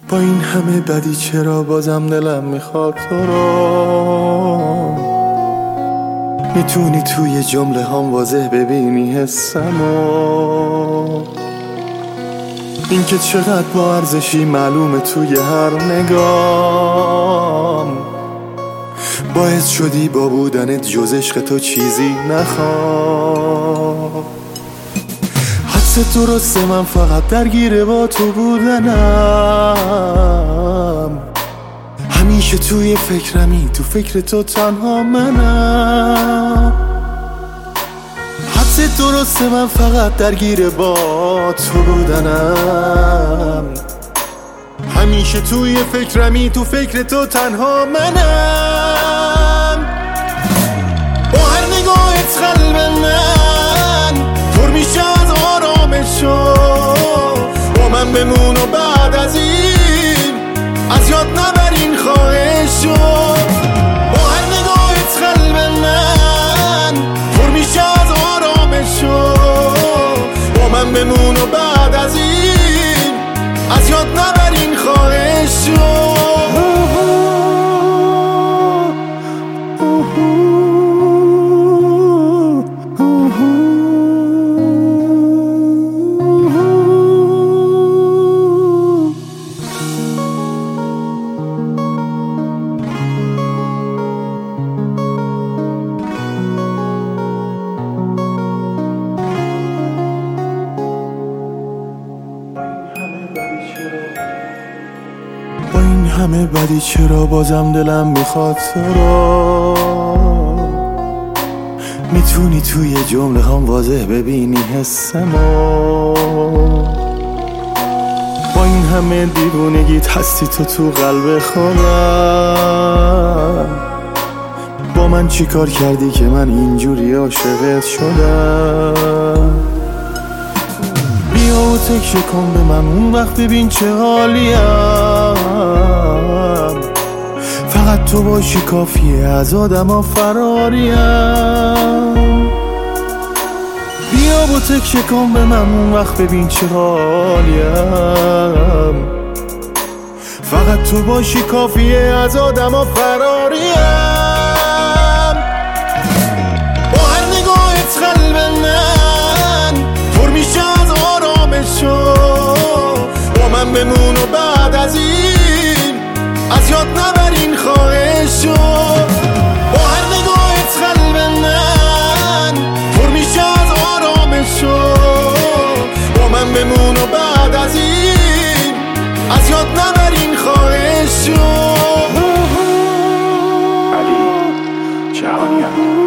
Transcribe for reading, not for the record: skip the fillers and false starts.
با این همه بدی چرا بازم دلم میخواد تو رو؟ میتونی توی جمله هم واضح ببینی حسمو، این که چقدر با ارزشی معلومه توی هر نگام. باعث شدی با بودنت جز عشق تو چیزی نخوام. حدس درسته من فقط درگیره با تو بودنم، همیشه توی فکرمی، تو فکر تو تنها منم. حدس درسته من فقط درگیره با تو بودنم، همیشه توی فکرمی، تو فکر تو تنها منم. با هر نگاهت قلب من پر میشه از آرامشو، با من بمون و بعد از این از یاد نبرین خواهشو. با هر نگاهت قلب من پر میشه از آرامشو، با من بمون و بعد از این از یاد نبرین خواهشو. با این همه بدی چرا بازم دلم میخواد تو رو؟ میتونی توی جمله هم واضح ببینی حسمو، با این همه دیوونگیت هستی تو قلب خودم. با من چی کار کردی که من اینجوری عاشقت شدم؟ بیا و تکیه کن به من اون وقت ببین چه حالیم، فقط تو باشی کافیه از آدما فراریم. بیا و تکیه کن به من اون وقت ببین چه حالیم، فقط تو باشی کافیه از آدما فراریم. با هر نگاهت قلب من پر میشه از آرامشو، با من بمون و بعد از این از یاد نبرین خواهشو. با هر نگاهت قلب من پر میشه از آرامشو، با من بمون و بعد از این از یاد نبرین خواهشو. علی جهانیان.